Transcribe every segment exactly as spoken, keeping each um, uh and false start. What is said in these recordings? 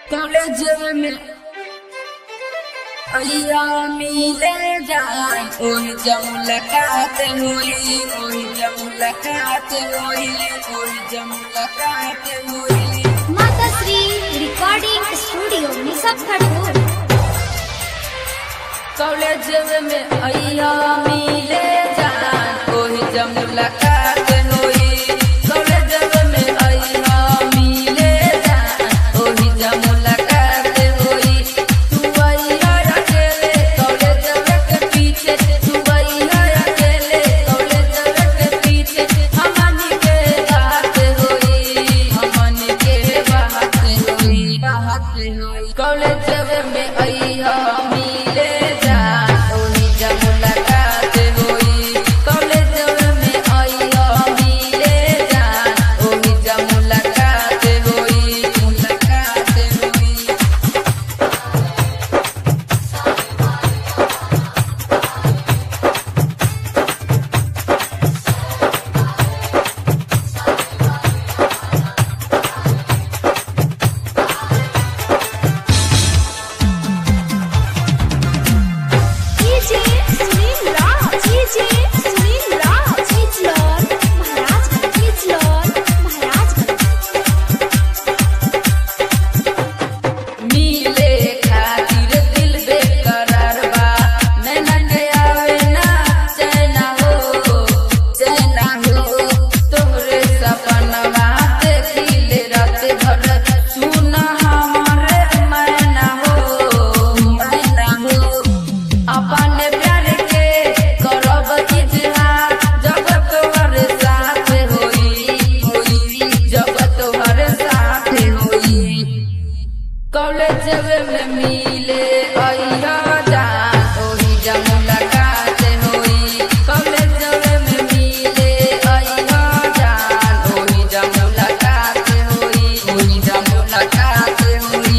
College में अइया मिले जाए ओही जब मुलाकात हुई ओही जब मुलाकात हुई ओही जब मुलाकात हुई। Mata Shri recording studio Muzaffarpur. College में अइया मिले जाए ओही जब मुलाकात हुई कॉलेज में अइया मिले जाए ओही जब मुलाकात हुई। तू अइया अकेले कॉलेज के पीछे तू अइया अकेले कॉलेज के पीछे हमन के बात हुई हमन के बात हुई बात हुई। कॉलेज में अइया मिले कॉलेज में मिले अइया जान ओही जब मुलाकात हुई कॉलेज में मिले अइया जान ओही जब मुलाकात हुई ओही जब मुलाकात हुई।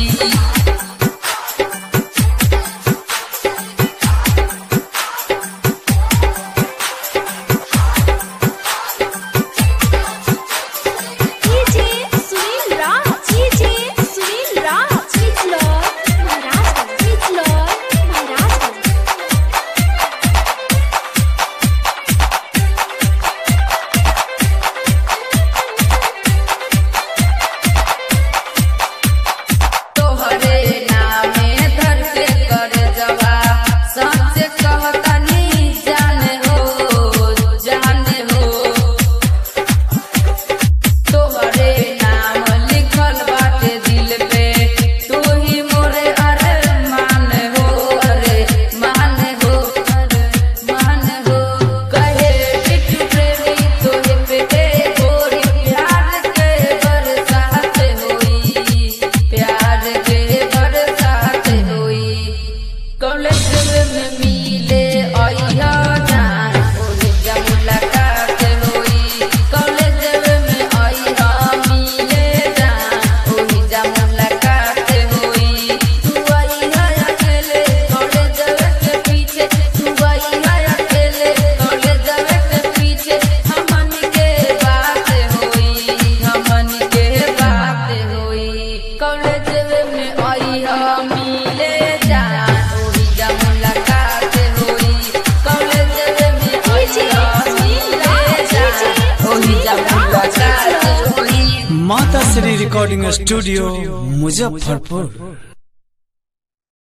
Mata Shri recording studio Muzaffarpur.